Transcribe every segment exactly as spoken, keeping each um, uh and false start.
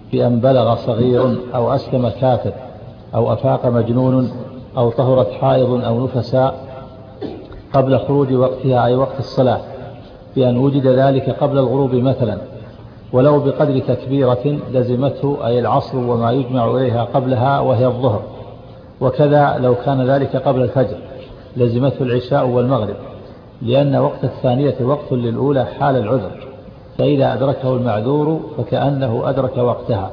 بأن بلغ صغير أو أسلم كافر أو أفاق مجنون أو طهرت حائض أو نفساء قبل خروج وقتها أي وقت الصلاة، بأن وجد ذلك قبل الغروب مثلا ولو بقدر تكبيرة لزمته أي العصر وما يجمع إليها قبلها وهي الظهر، وكذا لو كان ذلك قبل الفجر لزمته العشاء والمغرب، لأن وقت الثانية وقت للأولى حال العذر، فإذا أدركه المعذور فكأنه أدرك وقتها.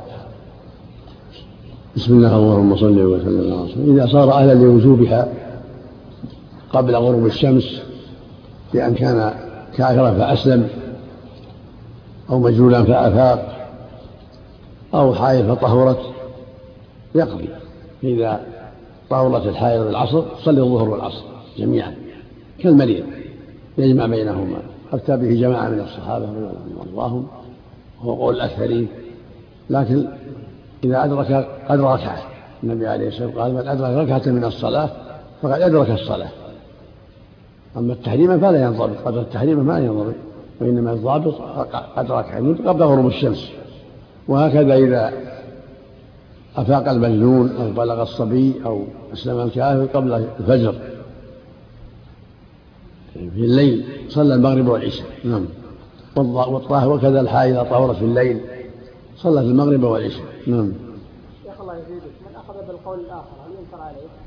بسم الله اللهم صل وسلم على رسول الله. إذا صار أهلا لوجوبها قبل غروب الشمس بأن كان كافرا فأسلم أو مجنونا فأفاق أو حائض فطهرت يقضي. إذا طهرت الحائض العصر صلي الظهر والعصر جميعا كالمريض يجمع بينهما، أفتى به جماعة من الصحابة رضي الله عنهم وهو قول الأكثرين. لكن إذا أدرك قدر ركعة، النبي عليه الصلاة والسلام قال من أدرك ركعة من الصلاة فقد أدرك الصلاة. أما التحريم فلا ينضبط، قدر التحريم ما ينضبط، وإنما الضابط قدر ركعة قبل غروب الشمس. وهكذا إذا أفاق المجنون أو بلغ الصبي أو أسلم الكافر قبل الفجر في الليل صلى المغرب والعشاء. نعم. والطاهر وكذا الحائض طهرت في الليل صلت المغرب والعشاء. نعم. شيخ الله يزيدك، من أخذ بالقول الآخر هل ينكر عليه؟